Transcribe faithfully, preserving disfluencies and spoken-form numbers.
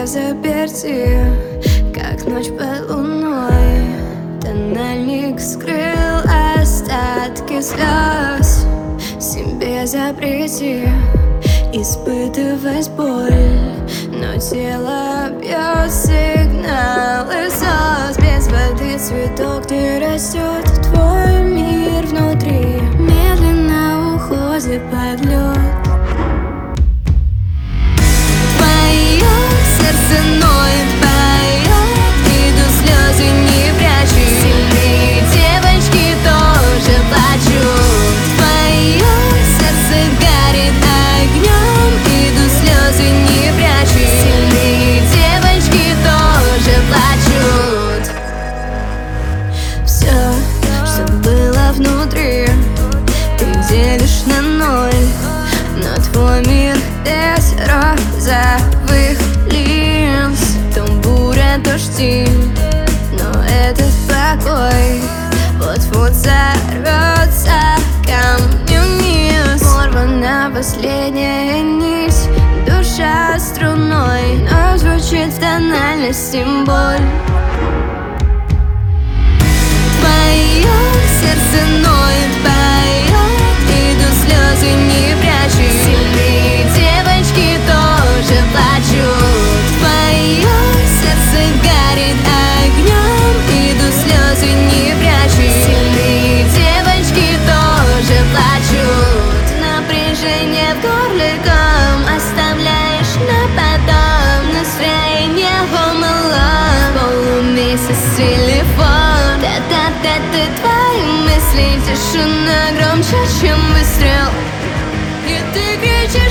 заперти, как ночь под луной. Тональник скрыл остатки слез. Себе запрети испытывать боль, но тело бьет сигналы СОС. Без воды цветок не растет, твой мир внутри медленно уходит под лед. Внутри ты делишь на ноль, но твой мир без розовых линз. То буря, то штиль, но этот покой вот-вот сорвется камнем вниз. Порвана последняя нить, душа струной, но звучит в тональности боль. Сердце ноет, поет, идут слезы, не прячу. Сильные девочки тоже плачут. Твое сердце горит огнем, идут слезы, не прячу. Сильные девочки тоже плачут. Напряжение в горле ком оставляешь на потом. Настроение home alone, полумесяц телефон. Да-да-да-да, твои мысли, тишина громче, чем выстрел. И ты кричишь.